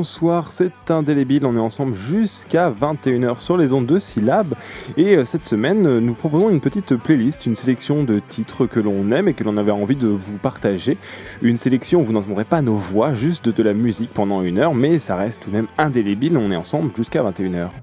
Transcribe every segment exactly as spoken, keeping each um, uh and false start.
bonsoir, c'est Indélébile, on est ensemble jusqu'à vingt et une heures sur les ondes de Syllab et euh, cette semaine euh, nous proposons une petite playlist, une sélection de titres que l'on aime et que l'on avait envie de vous partager. Une sélection où vous n'entendrez pas nos voix, juste de la musique pendant une heure, mais ça reste tout de même indélébile, on est ensemble jusqu'à vingt et une heures.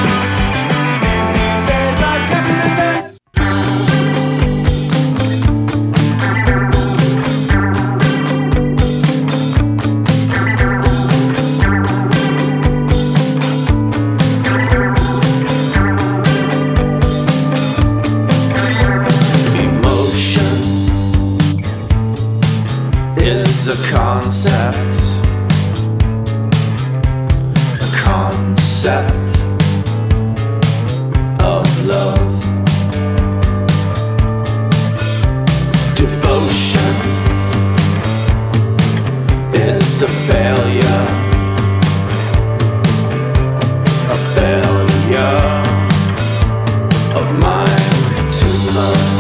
A concept, a concept of love, devotion is a failure, a failure of mine to love.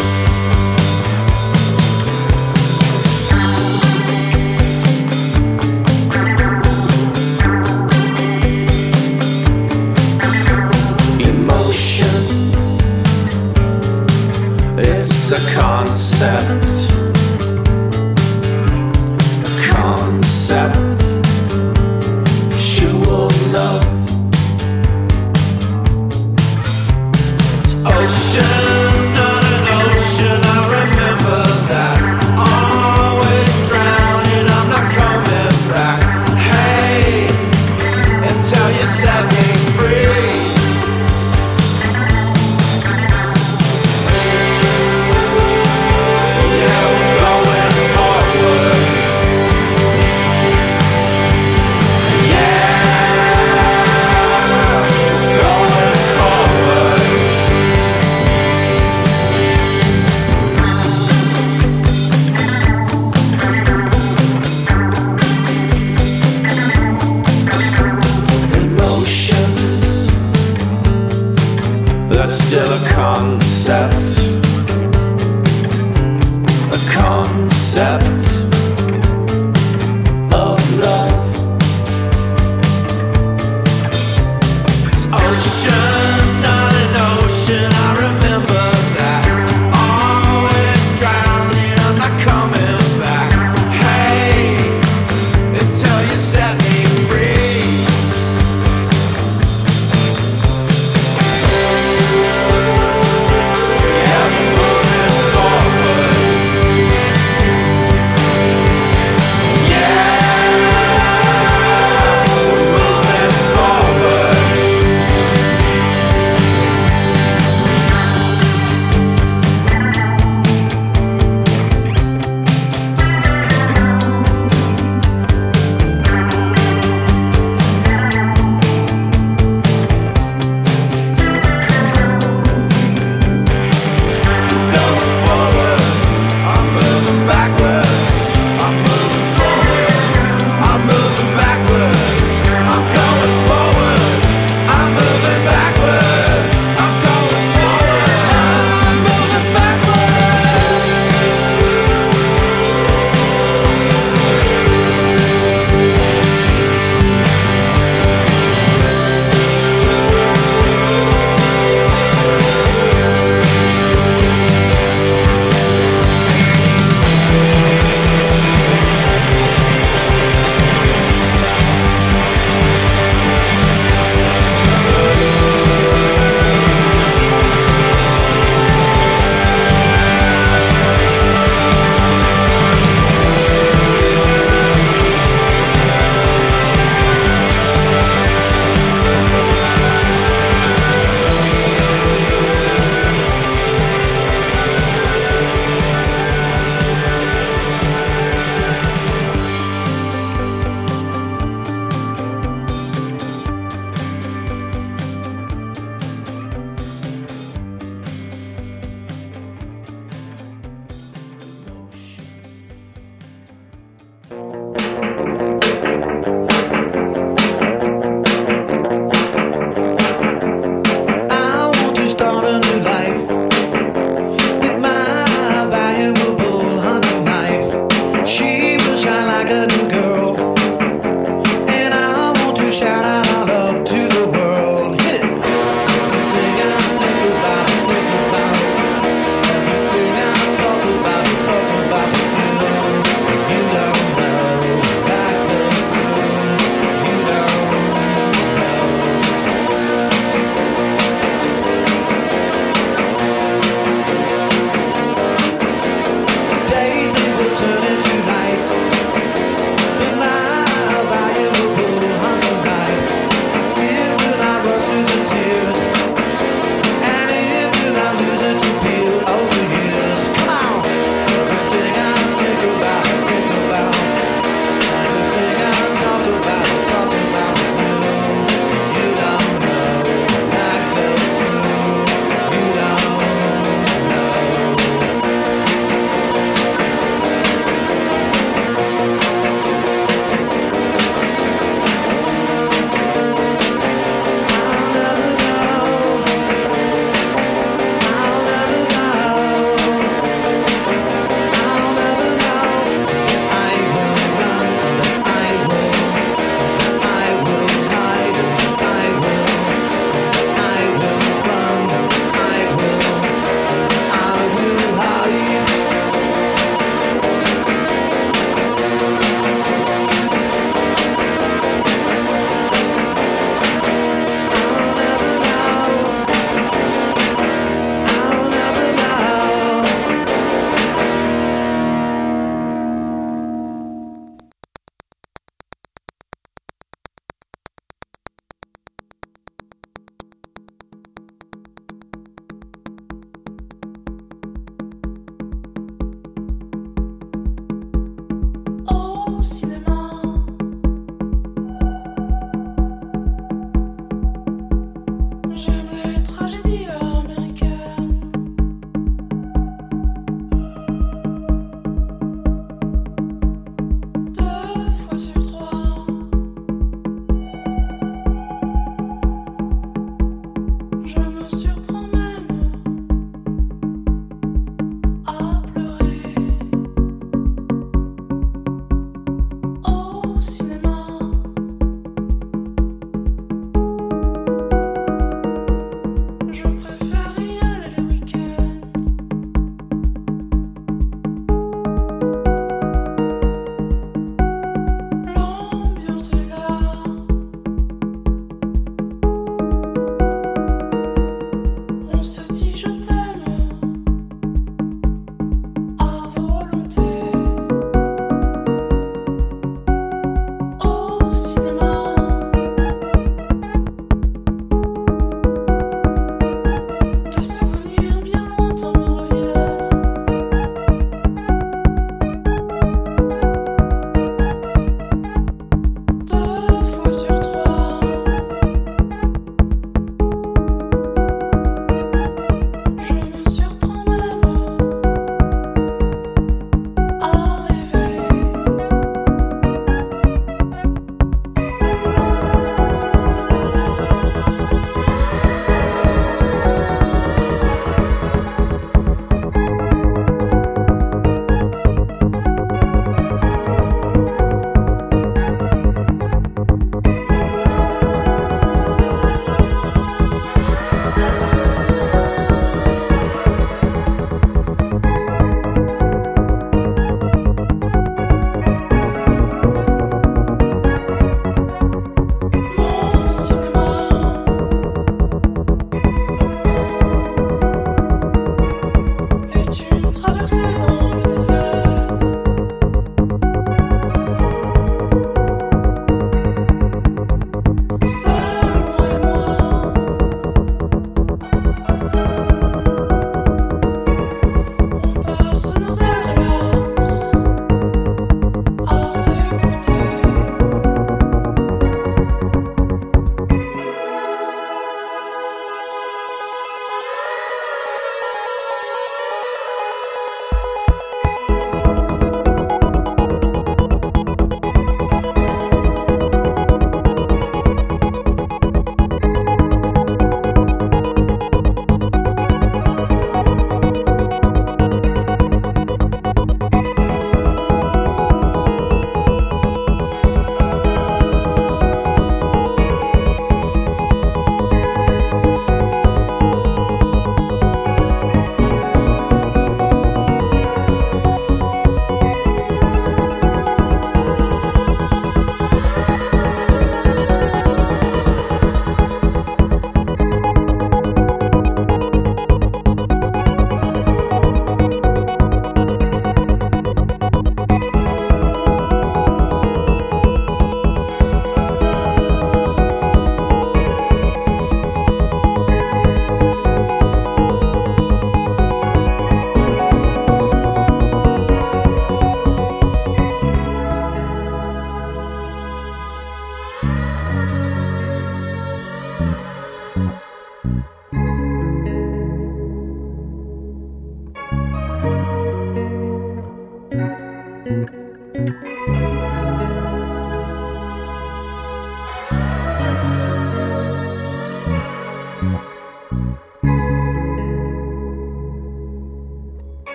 It's a concept, a concept, sure love. It's ocean's not an ocean, I remember that. Always drowning, I'm not coming back. Hey, until you set me free. Still a concept, a concept of love. It's ocean's not an ocean, I remember that. Always drowning, I'm not coming back. Hey, until you set me free. She will shine like a new girl, and I want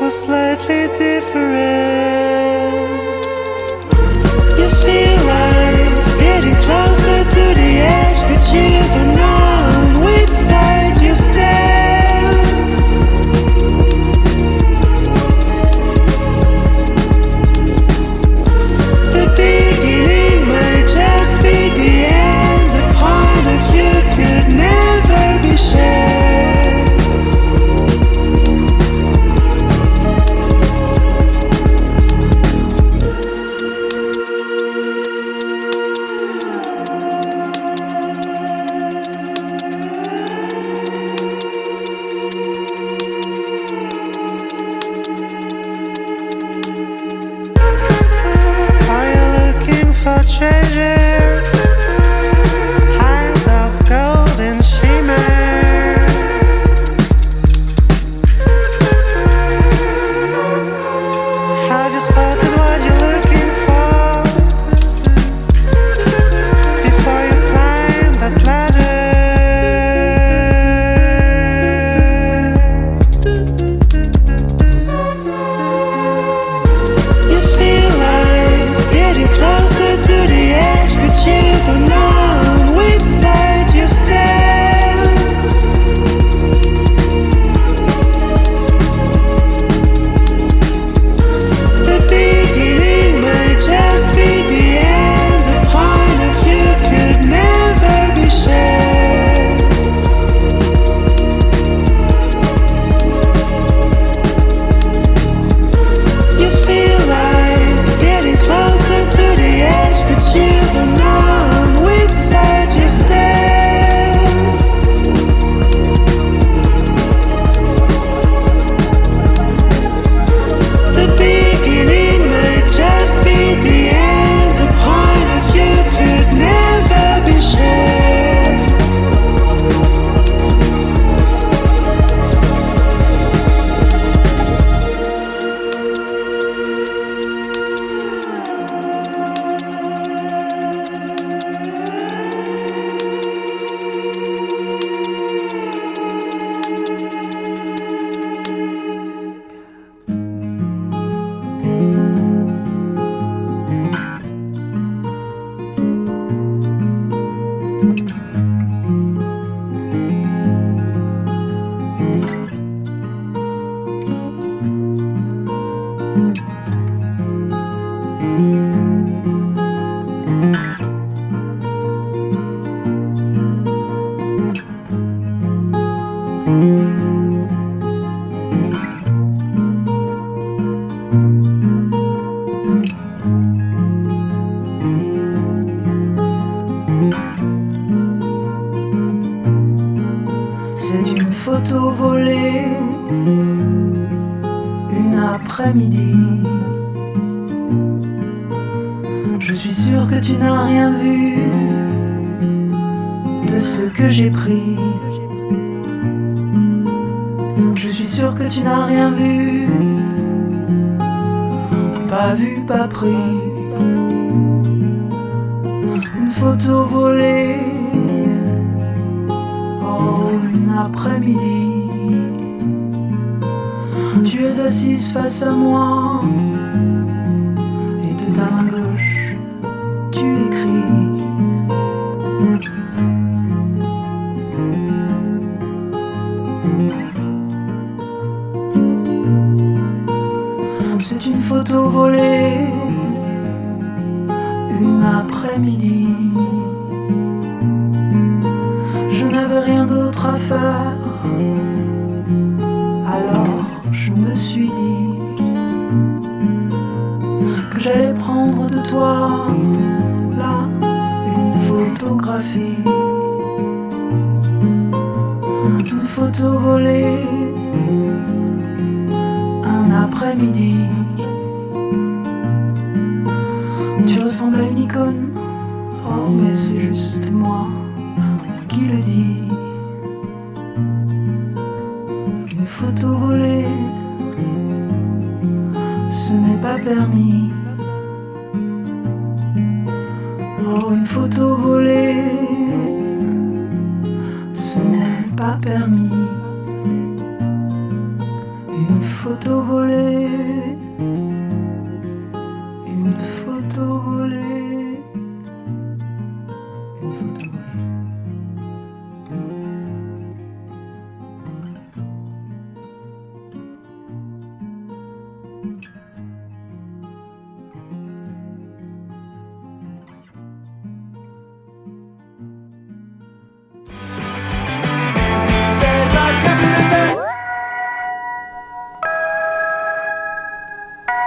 was slightly different. You feel like getting closer to the edge, but you don't know which side you stand. The beginning may just be the end. The point of view could never be shared. Are you looking for treasures? Piles of golden shimmers. Have you spotted what you're looking for before you climb that ladder? You feel like getting closer to the edge, but you don't know which side you stand. The beginning may just be the end. The point of view could never be shared. You feel like getting closer to the edge, but you don't know which side you stand. The beginning may just be the end. The point of view could never be shared. C'est une photo volée, une après-midi. Je suis sûr que tu n'as rien vu de ce que j'ai pris. Je suis sûr que tu n'as rien vu, pas vu, pas pris. Une photo volée, oh, une après-midi. Tu es assise face à moi et de ta main gauche tu écris. C'est une photo volée, une après-midi. Je n'avais rien d'autre à faire, alors je me suis dit que j'allais prendre de toi là une photographie. Une photo volée, un après-midi. Tu ressembles à une icône, oh mais c'est juste moi qui le dis. Une photo volée, ce n'est pas permis. Oh, une photo volée, ce n'est pas permis. Une photo photo volée, une photo volée, une photo volée. These days I can be the best.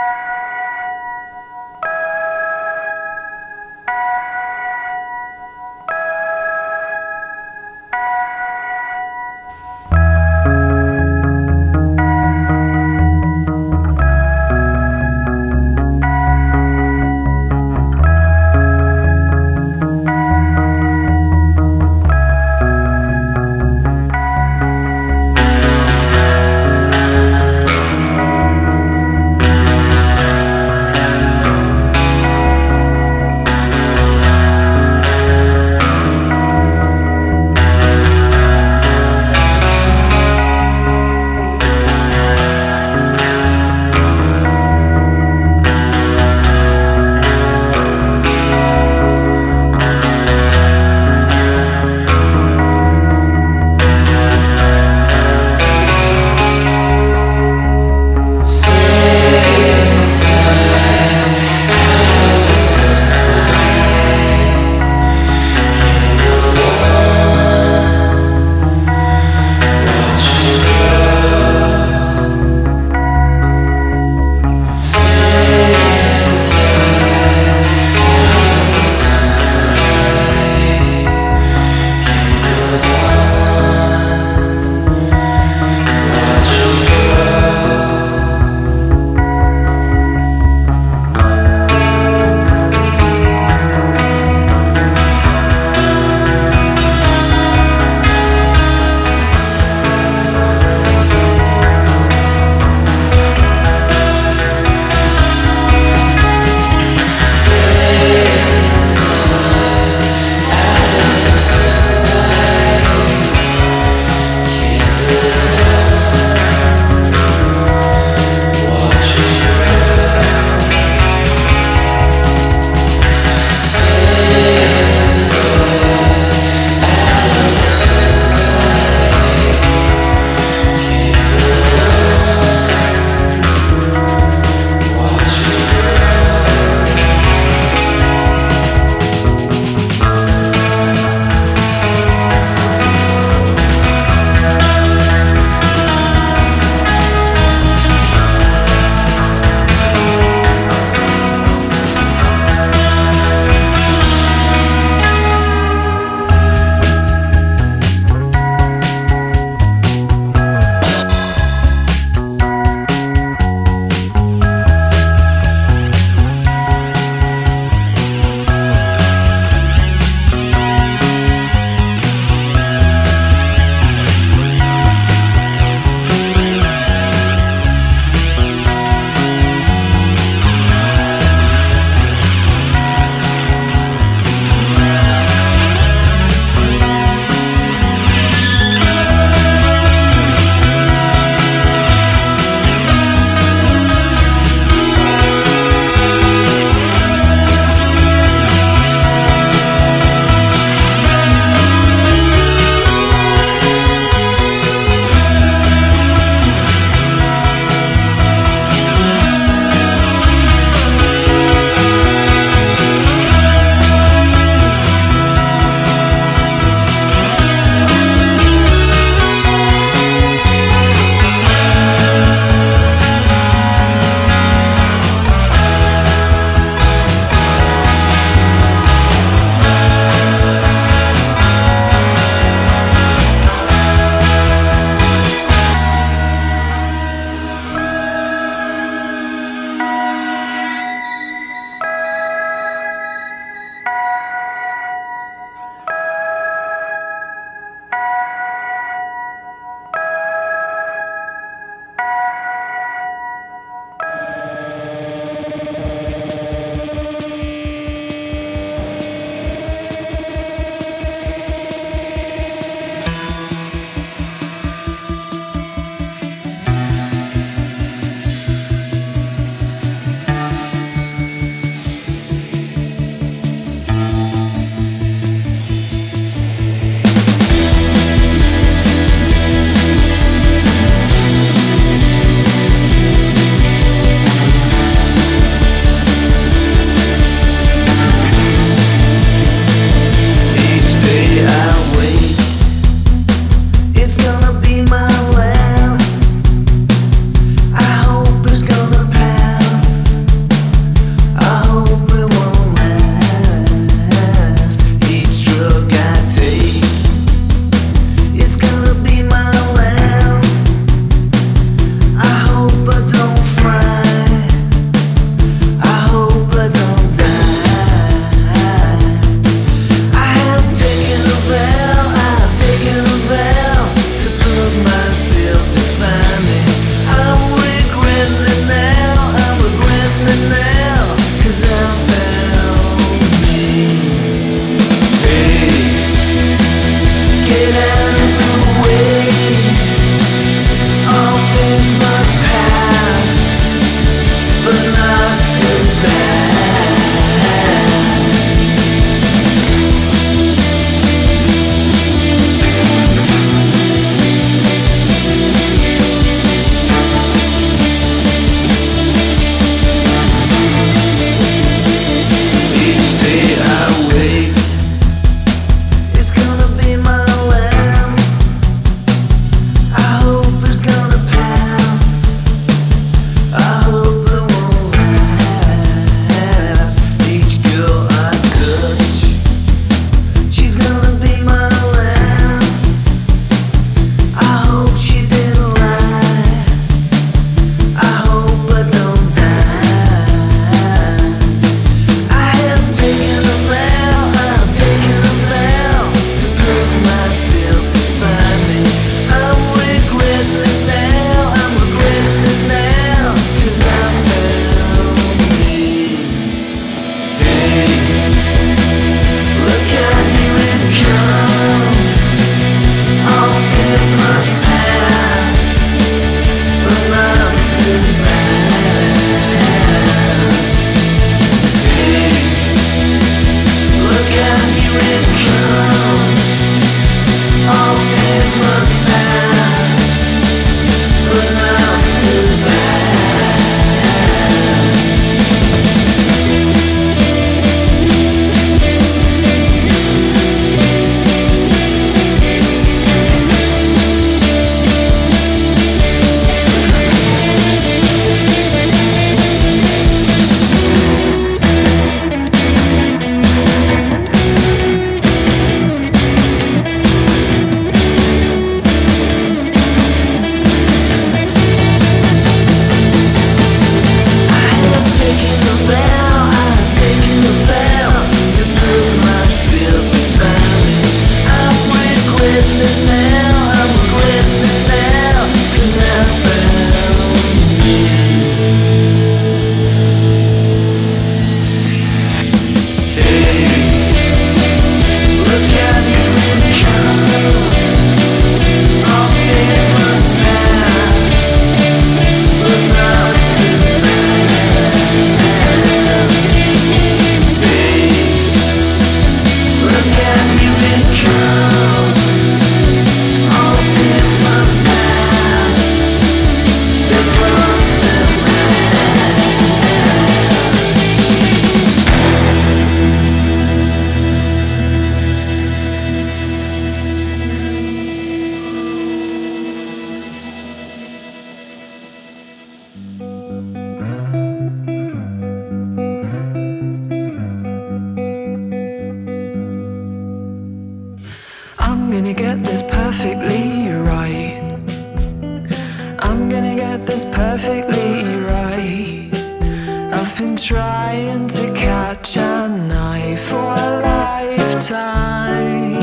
perfectly right. I've been trying to catch a knife for a lifetime.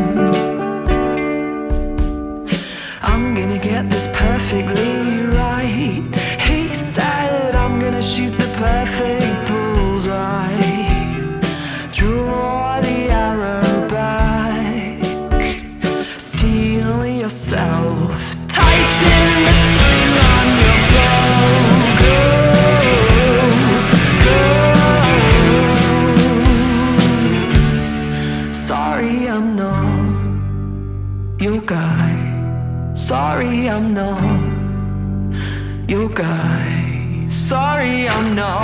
I'm gonna get this perfectly right. He said I'm gonna shoot the perfect bullseye. Draw the arrow back. Steal yourself. Tighten the string on your bow. Go, go. Sorry I'm not your guy. Sorry I'm not your guy. Sorry I'm not.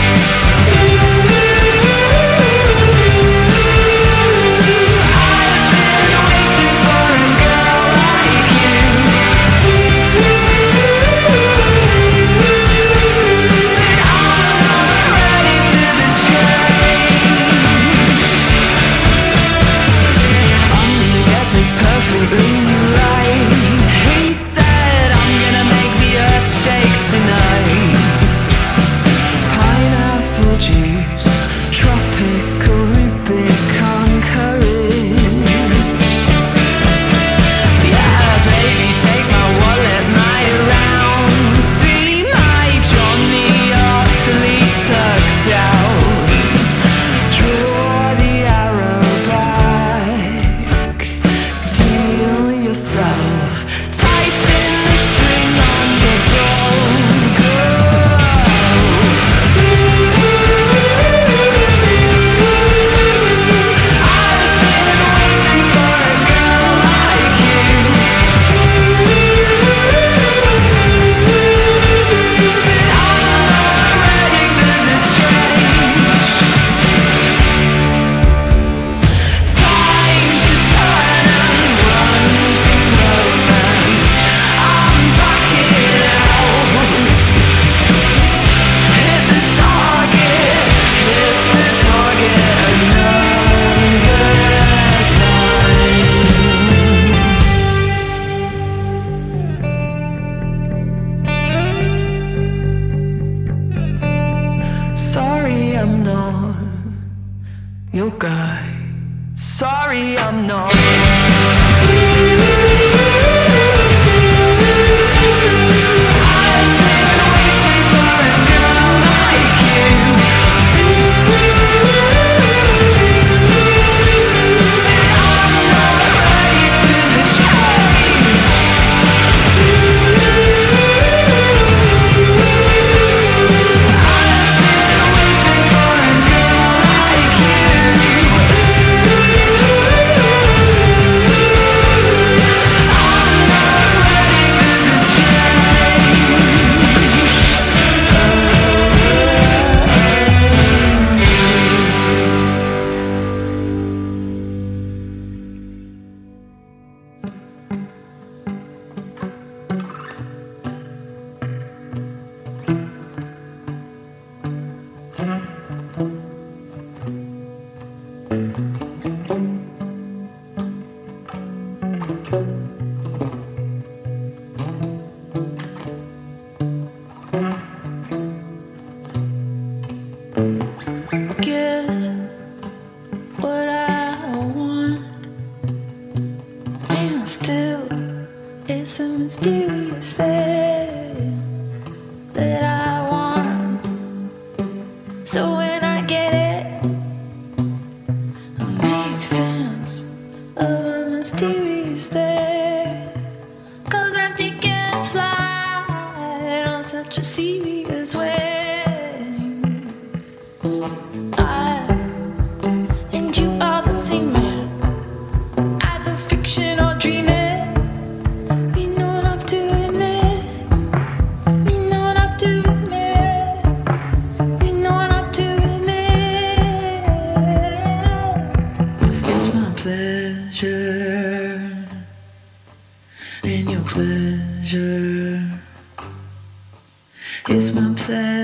It's my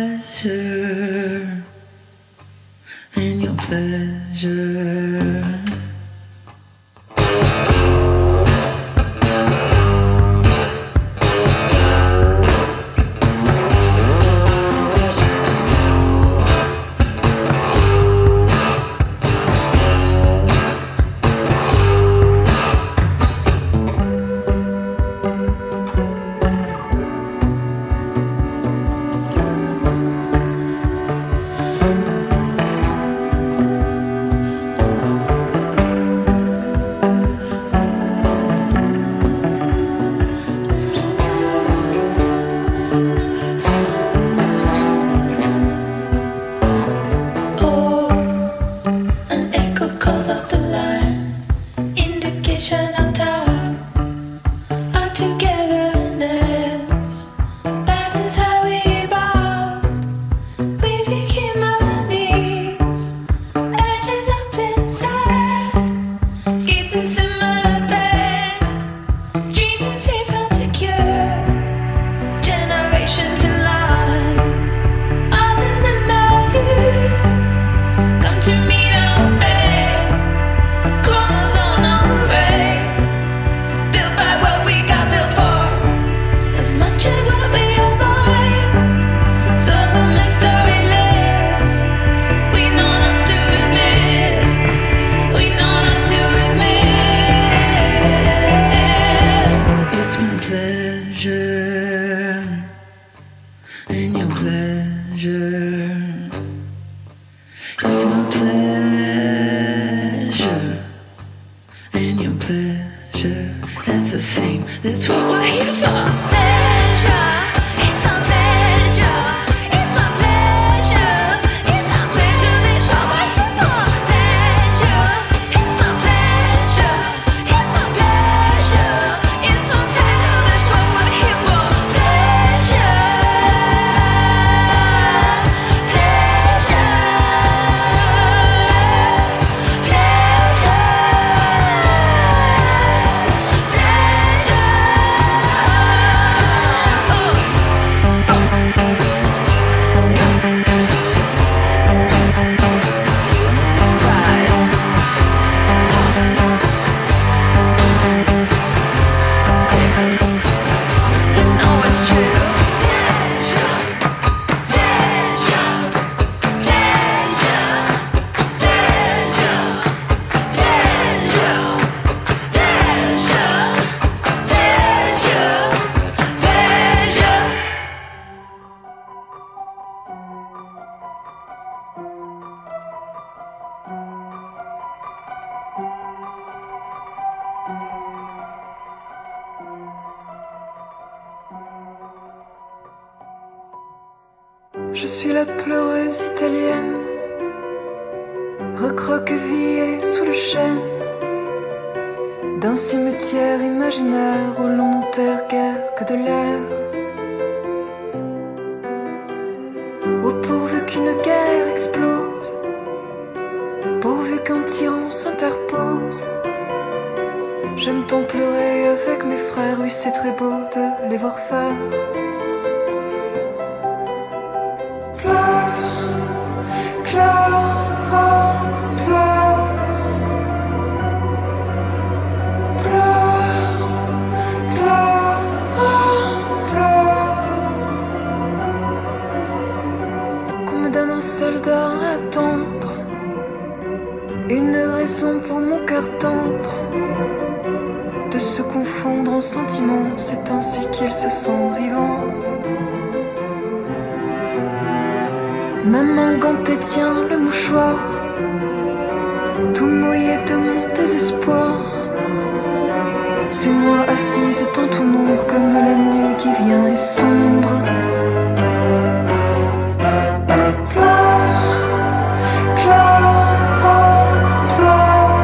pleasure and your pleasure. and your pleasure is my pleasure, and your pleasure, that's the same. That's what we're here for. Pleasure, it's my pleasure, it's my pleasure, it's my pleasure. That's what we're here for. Pleasure, it's my pleasure, it's my pleasure, it's my pleasure. That's what we're here for. Pleasure, pleasure, pleasure, Je suis la pleureuse italienne, recroquevillée sous le chêne d'un cimetière imaginaire où l'on n'enterre guère que de l'air. Oh, pourvu qu'une guerre explose, pourvu qu'un tyran s'interpose, j'aime tant pleurer avec mes frères, oui c'est très beau de les voir faire. Clara, pleure, pleure, Clara, pleure. Qu'on me donne un soldat à attendre, une raison pour mon cœur tendre de se confondre en sentiments, c'est ainsi qu'il se sent vivant. Ma main gantée tient le mouchoir, tout mouillé de mon désespoir. C'est moi assise dans ton ombre, comme la nuit qui vient et sombre. Pleure, Clara, pleure,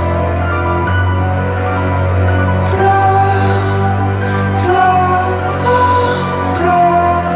pleure, Clara, pleure.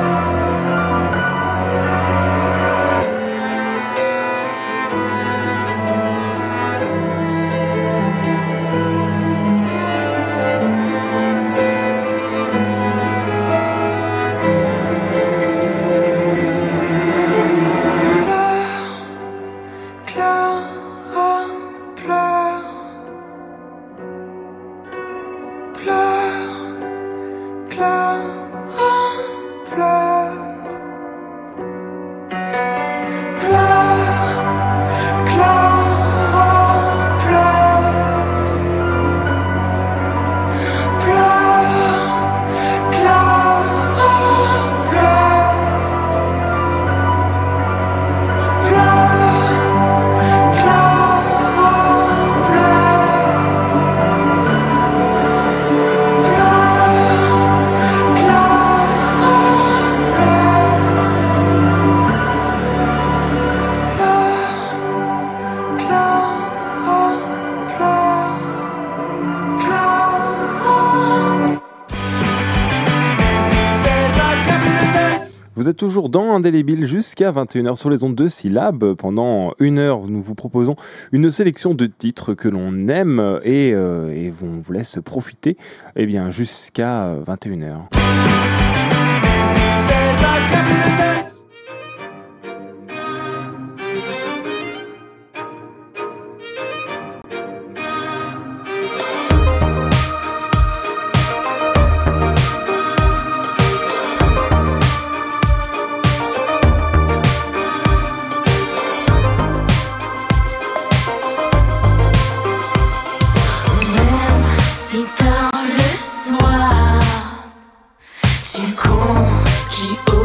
Vous êtes toujours dans Indélébile jusqu'à vingt et une heures sur les ondes de Syllab. Pendant une heure, nous vous proposons une sélection de titres que l'on aime et, euh, et on vous laisse profiter eh bien, jusqu'à vingt et une heures. Si tard le soir, tu comptes qui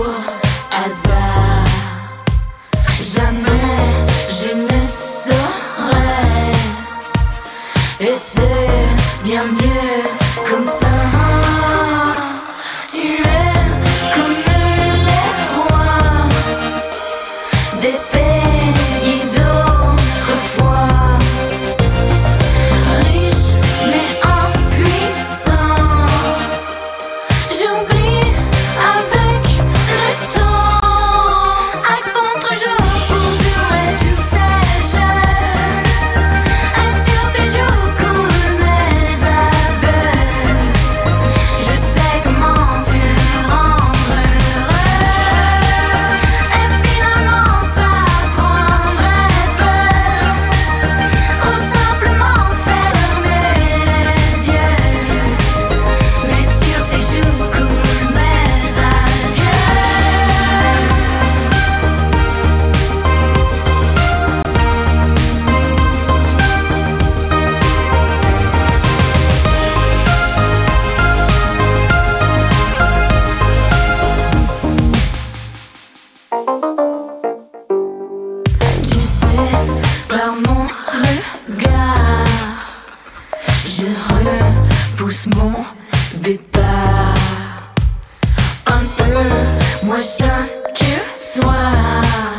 Tu sais, par mon regard, je repousse mon départ. Un peu, moi chaque soir,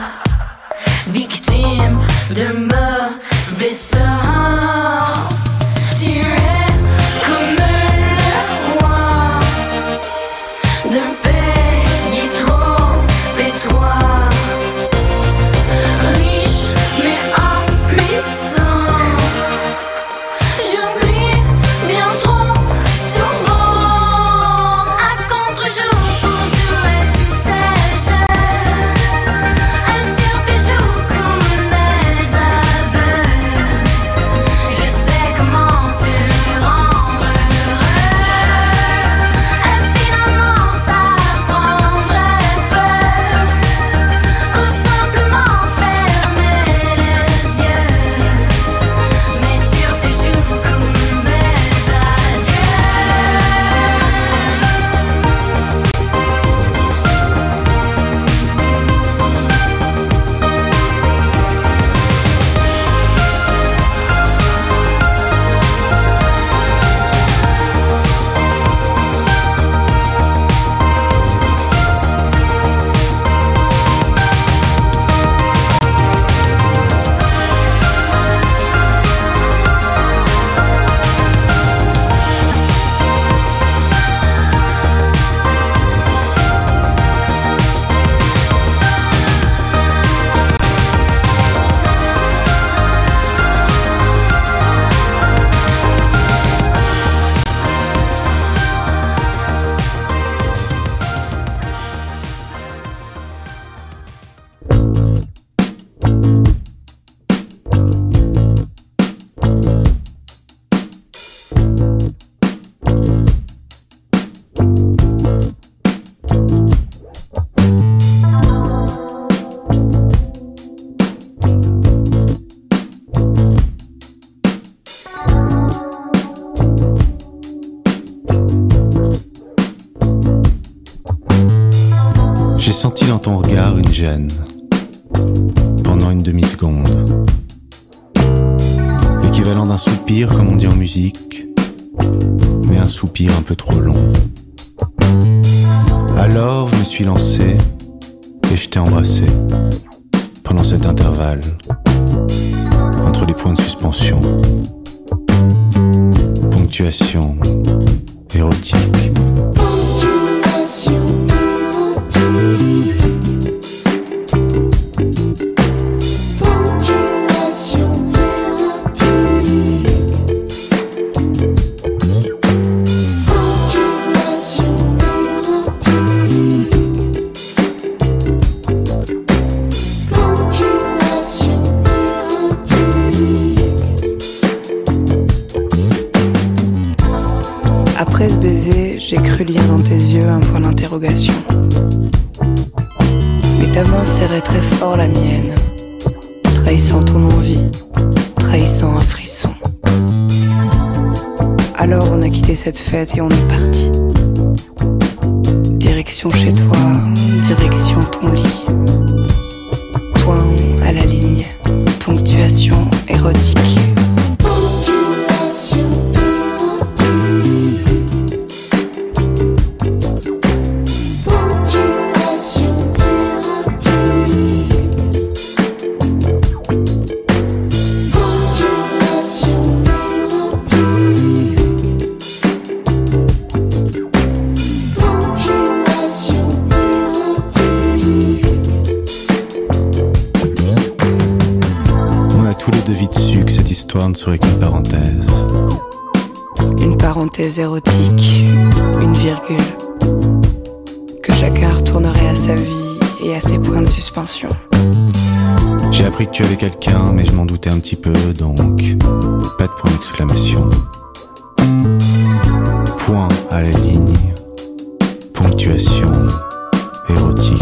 victime de mauvais sorts. Tu es comme le roi d'un pays trop étroit, riche mais impuissant. J'oublie bien trop souvent. À contre-jour pour jouer, tu sais, je assure tes joues comme des aveux. Je sais comment te rendre heureux. Et finalement ça prendrait peur, ou simplement fermer les yeux. Mais sur tes joues coulent mes adieux. J'ai senti dans ton regard une gêne pendant une demi-seconde. L'équivalent d'un soupir, comme on dit en musique, mais un soupir un peu trop long. Alors je me suis lancé et je t'ai embrassé pendant cet intervalle entre les points de suspension. Ponctuation érotique. Après ce baiser, j'ai cru lire dans tes yeux un point d'interrogation. Mais ta main serrait très fort la mienne, trahissant ton envie, trahissant un frisson. Alors on a quitté cette fête et on est parti. Direction chez toi, direction ton lit. Point à la ligne, ponctuation érotique. Ne serait qu'une parenthèse. Une parenthèse érotique, une virgule, que chacun retournerait à sa vie et à ses points de suspension. J'ai appris que tu avais quelqu'un, mais je m'en doutais un petit peu, donc pas de point d'exclamation. Point à la ligne, ponctuation érotique.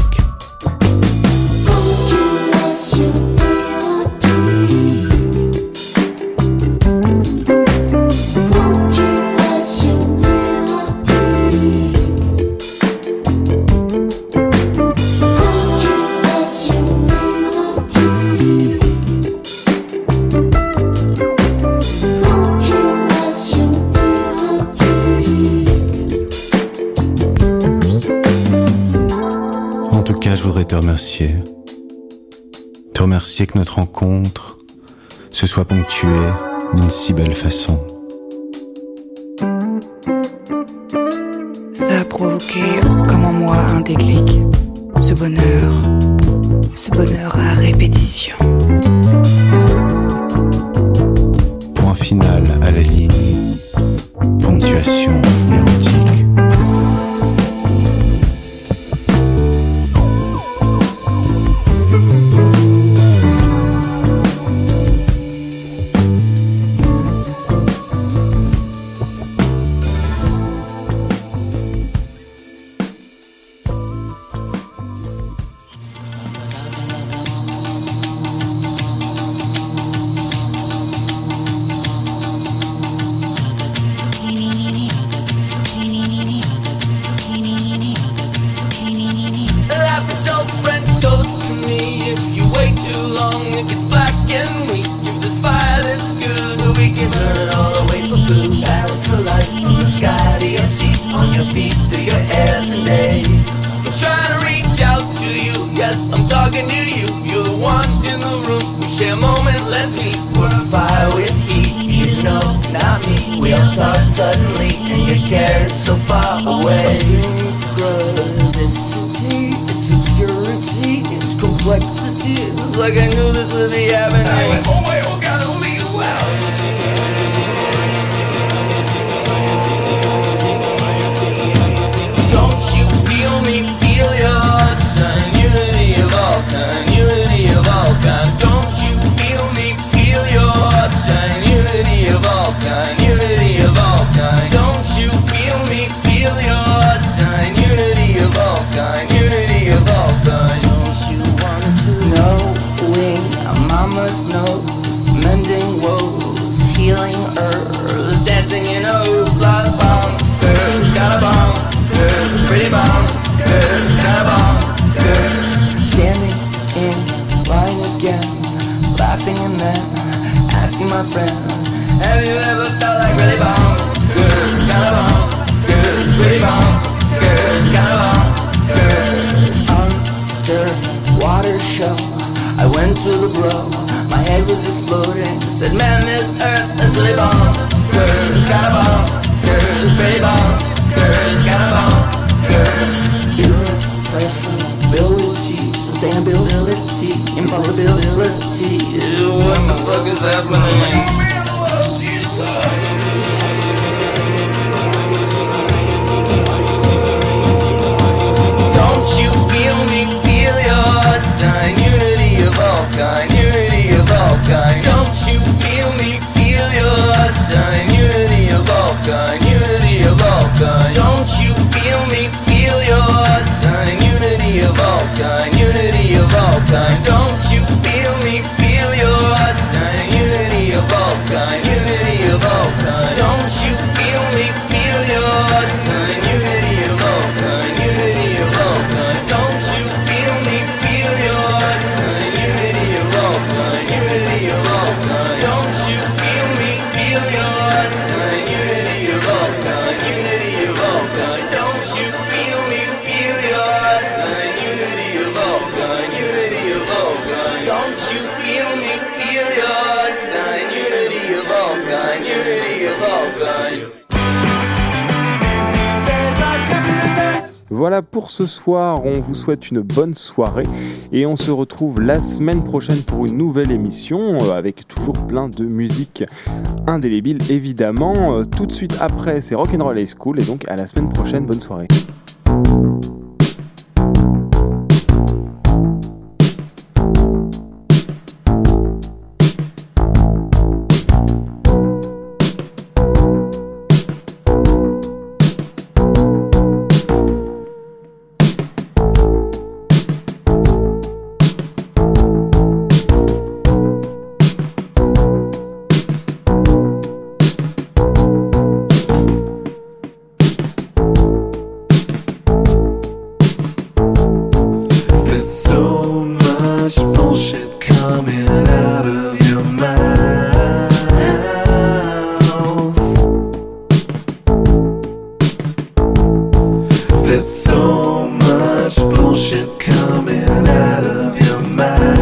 tout cas, je voudrais te remercier. Te remercier que notre rencontre se soit ponctuée d'une si belle façon. Ça a provoqué, comme en moi, un déclic. Ce bonheur, ce bonheur à répétition. Point final à la ligne, ponctuation érotique. Life is so French toast to me. If you wait too long, it gets black and weak. If this fire that's good, but we can burn it all away for food. Balance the light from the sky to your seat, on your feet, through your airs and days. I'm trying to reach out to you. Yes, I'm talking to you. You're the one in the room. We share a moment, let's meet. We're on fire with heat. You know, not me. We all start suddenly and get carried so far away. Synchronicity, it's obscurity, it's complexity. It's just like I knew this would be happening. I went, oh my oh God, only you Don't you feel me, feel your shine. Unity of all kind, unity of all kind. Don't you feel me, feel your shine. Unity of all kind, unity of all kind. Don't you feel me, feel your shine. Unity of all kind, unity of all kind. Don't you want to know? Our mama's nose, mending woes, healing herbs, dancing in a lot of bonkers, got a bonkers, pretty bonkers, got a bonkers. Standing in line again, laughing and then asking my friend, have you ever felt like really bonkers, got a bonkers, pretty bonkers, got a bonkers. Underwater show, I went to the bro, my head was exploding. Said, man, this earth is really bonkers. Got a bonkers, pretty bonkers. Got a bonkers. Irrepressibility, sustainability, impossibility. What the fuck is happening? Don't you feel me, feel your shine. Unity of all kind, unity of all kind. Don't you feel me, feel your shine. Unity of all kind, unity of all kind. Don't you feel me, feel your shine. Unity of all kind, unity of all kind. Don't you feel me, feel your shine. Unity of all kind, unity of all kind. Don't you feel me, feel your shine. Unity of all kind, unity of all kind. Don't you feel me, feel your shine. Unity of all kind, unity of all kind. Don't you feel me, feel your shine. Unity of all kind, unity of all kind. Don't you feel me, feel your shine. Unity of all kind, unity of all kind. Don't you feel me, feel your shine. Unity of all kind, unity of all kind. Voilà pour ce soir, on vous souhaite une bonne soirée et on se retrouve la semaine prochaine pour une nouvelle émission euh, avec toujours plein de musique indélébile évidemment. Euh, tout de suite après c'est Rock'n'Roll High School et donc à la semaine prochaine, bonne soirée. out of your mouth.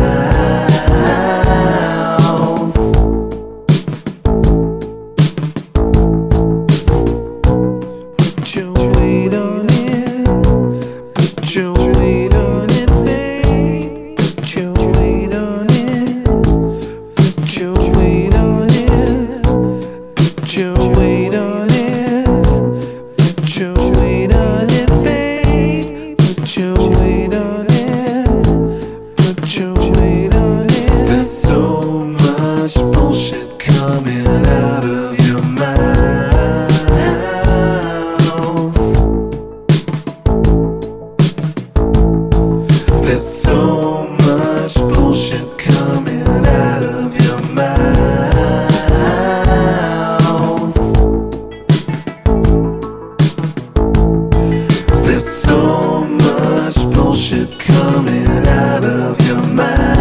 Put your weight on it. Put your weight on it, babe. Put your weight on it. Put your weight on it. Put your weight on it. Put your weight on it, babe. Put your weight on it. Put your weight on it. There's so much bullshit coming out of your mouth. There's so much bullshit coming out of your mouth. There's so much bullshit coming out of your mouth.